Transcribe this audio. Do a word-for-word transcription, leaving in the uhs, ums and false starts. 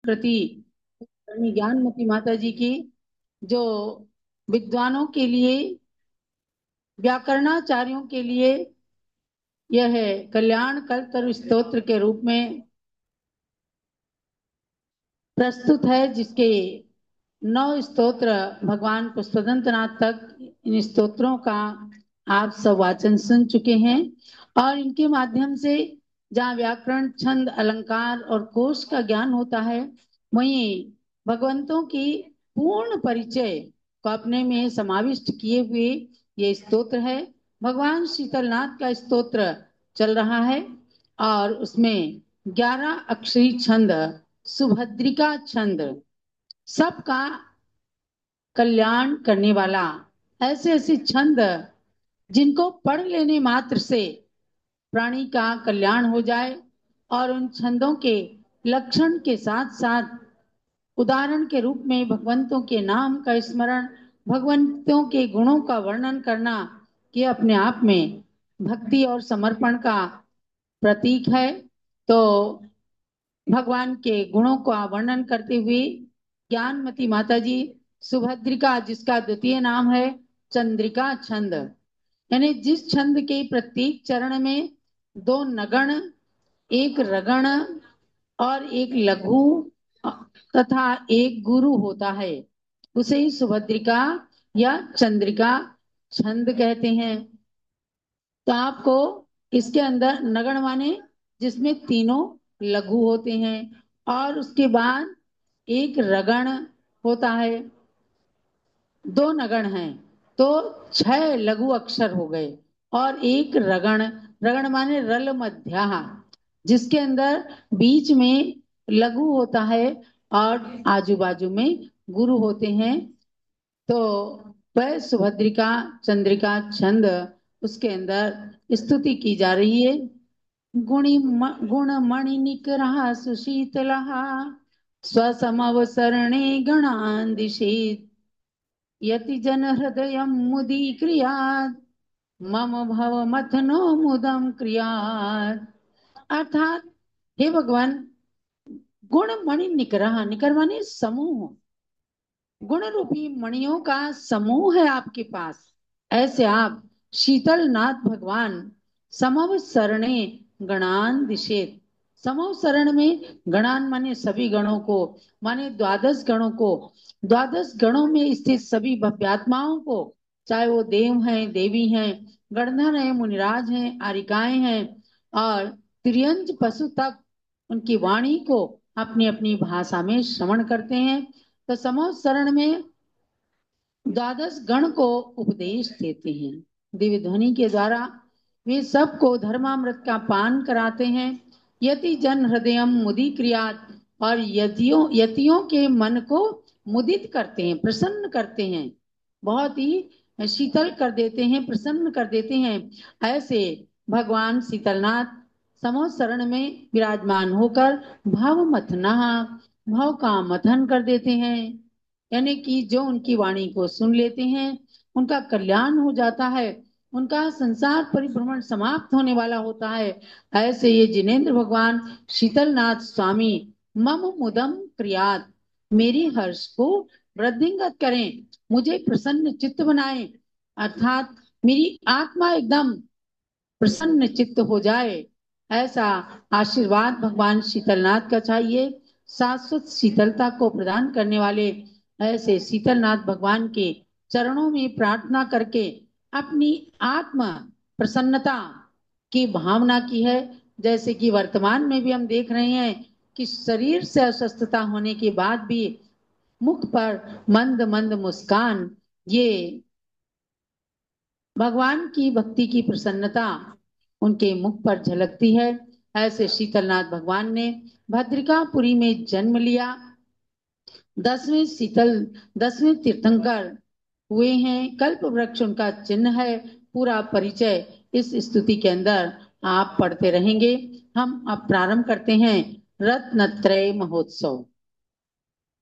कृति ज्ञानमती माता जी की, जो विद्वानों के लिए, व्याकरणाचार्यों के लिए यह है कल्याण कल्पतरु स्तोत्र के रूप में प्रस्तुत है, जिसके नौ स्तोत्र भगवान पुष्पदंतनाथ तक इन स्तोत्रों का आप सब वाचन सुन चुके हैं। और इनके माध्यम से जहाँ व्याकरण, छंद, अलंकार और कोश का ज्ञान होता है, वहीं भगवंतों की पूर्ण परिचय को अपने में समाविष्ट किए हुए ये स्तोत्र है। भगवान शीतलनाथ का स्तोत्र चल रहा है और उसमें ग्यारह अक्षरी छंद, सुभद्रिका छंद, सबका कल्याण करने वाला, ऐसे ऐसे छंद जिनको पढ़ लेने मात्र से प्राणी का कल्याण हो जाए, और उन छंदों के लक्षण के साथ साथ उदाहरण के रूप में भगवंतों के नाम का स्मरण, भगवंतों के गुणों का वर्णन करना, ये अपने आप में भक्ति और समर्पण का प्रतीक है। तो भगवान के गुणों का वर्णन करते हुए ज्ञानमती माता जी सुभद्रिका, जिसका द्वितीय नाम है चंद्रिका छंद, यानी जिस छंद के प्रत्येक चरण में दो नगण, एक रगण और एक लघु तथा एक गुरु होता है, उसे ही सुभद्रिका या चंद्रिका छंद कहते हैं। तो आपको इसके अंदर नगण माने जिसमें तीनों लघु होते हैं, और उसके बाद एक रगण होता है, दो नगण हैं तो छह लघु अक्षर हो गए, और एक रगण, रगण माने रल मध्या, जिसके अंदर बीच में लघु होता है और आजू बाजू में गुरु होते हैं। तो वह सुभद्रिका चंद्रिका छंद, उसके अंदर स्तुति की जा रही है। गुणी गुण मणि निकरा सुशीतला, स्वसमवसरणे गणान् दिशेत्, यति जन हृदय मुदीक्रियात्, मम भव मथनो मुदम क्रियात्। अर्थात हे भगवान, गुण मणि निकरा, निकर माने समूह, गुण रूपी मणियों का समूह है आपके पास। ऐसे आप शीतलनाथ भगवान समव सरणे गणान दिशेत, समव शरण में गणान माने सभी गणों को, माने द्वादश गणों को, द्वादश गणों में स्थित सभी भव्यात्माओं को, चाहे वो देव हैं, देवी हैं, गणधर हैं, मुनिराज हैं, आरिकाएं हैं, और त्रियंज पशु तक उनकी वाणी को अपनी अपनी भाषा में श्रवण करते हैं। तो समूह शरण में द्वादश गण को उपदेश देते हैं, दिव्य ध्वनि के द्वारा वे सबको धर्मामृत का पान कराते हैं। यति जन हृदयम मुदी क्रियात, और यतियों यतियों के मन को मुदित करते हैं, प्रसन्न करते हैं, बहुत ही शीतल कर देते हैं, प्रसन्न कर देते हैं। ऐसे भगवान शीतलनाथ समूह शरण में विराजमान होकर भव मथना, भव का मथन कर देते हैं, यानी कि जो उनकी वाणी को सुन लेते हैं उनका कल्याण हो जाता है, उनका संसार परिभ्रमण समाप्त होने वाला होता है। ऐसे ये जिनेन्द्र भगवान शीतलनाथ स्वामी मम मुदम क्रियात, मेरी हर्ष को वृद्धिंगत करें, मुझे प्रसन्न चित्त बनाए, अर्थात मेरी आत्मा एकदम प्रसन्न चित्त हो जाए, ऐसा आशीर्वाद भगवान शीतलनाथ का चाहिए। शाश्वत शीतलता को प्रदान करने वाले ऐसे शीतलनाथ भगवान के चरणों में प्रार्थना करके अपनी आत्मा प्रसन्नता की भावना की है। जैसे कि वर्तमान में भी हम देख रहे हैं कि शरीर से अस्वस्थता होने के बाद भी मुख पर मंद मंद मुस्कान, ये भगवान की भक्ति की प्रसन्नता उनके मुख पर झलकती है। ऐसे शीतलनाथ भगवान ने भद्रिकापुरी में जन्म लिया, दसवें शीतल दसवें तीर्थंकर हुए हैं, कल्प वृक्ष उनका चिन्ह है। पूरा परिचय इस स्तुति के अंदर आप पढ़ते रहेंगे। हम अब प्रारंभ करते हैं रत्नत्रय महोत्सव।